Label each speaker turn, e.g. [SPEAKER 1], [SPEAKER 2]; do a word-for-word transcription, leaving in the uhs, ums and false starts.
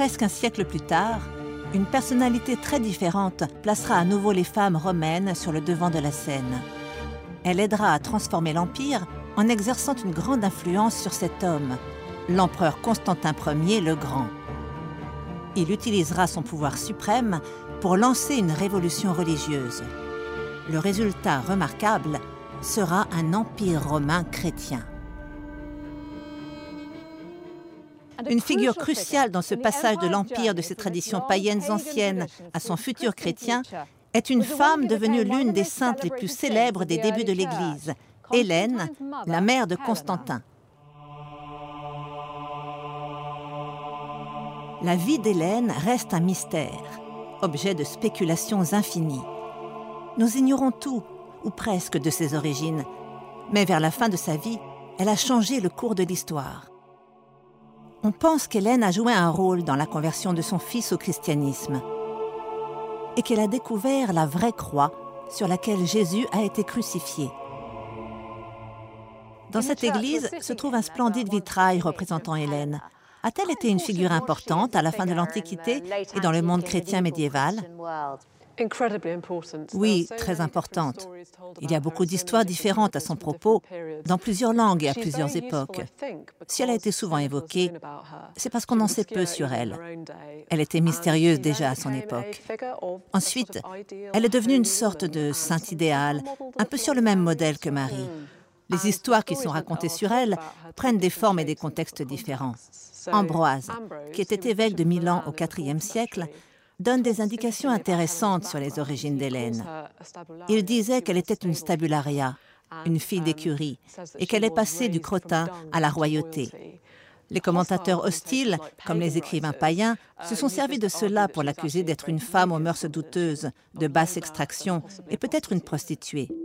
[SPEAKER 1] Presque un siècle plus tard, une personnalité très différente placera à nouveau les femmes romaines sur le devant de la scène. Elle aidera à transformer l'Empire en exerçant une grande influence sur cet homme, l'empereur Constantin Ier le Grand. Il utilisera son pouvoir suprême pour lancer une révolution religieuse. Le résultat remarquable sera un empire romain chrétien. Une figure cruciale dans ce passage de l'empire de ses traditions païennes anciennes à son futur chrétien est une femme devenue l'une des saintes les plus célèbres des débuts de l'Église, Hélène, la mère de Constantin. La vie d'Hélène reste un mystère, objet de spéculations infinies. Nous ignorons tout, ou presque, de ses origines, mais vers la fin de sa vie, elle a changé le cours de l'histoire. On pense qu'Hélène a joué un rôle dans la conversion de son fils au christianisme et qu'elle a découvert la vraie croix sur laquelle Jésus a été crucifié. Dans cette église se trouve un splendide vitrail représentant Hélène. A-t-elle été une figure importante à la fin de l'Antiquité et dans le monde chrétien médiéval? Oui, très importante. Il y a beaucoup d'histoires différentes à son propos, dans plusieurs langues et à plusieurs époques. Si elle a été souvent évoquée, c'est parce qu'on en sait peu sur elle. Elle était mystérieuse déjà à son époque. Ensuite, elle est devenue une sorte de sainte idéale, un peu sur le même modèle que Marie. Les histoires qui sont racontées sur elle prennent des formes et des contextes différents. Ambroise, qui était évêque de Milan au quatrième siècle, donne des indications intéressantes sur les origines d'Hélène. Il disait qu'elle était une stabularia, une fille d'écurie, et qu'elle est passée du crottin à la royauté. Les commentateurs hostiles, comme les écrivains païens, se sont servis de cela pour l'accuser d'être une femme aux mœurs douteuses, de basse extraction et peut-être une prostituée.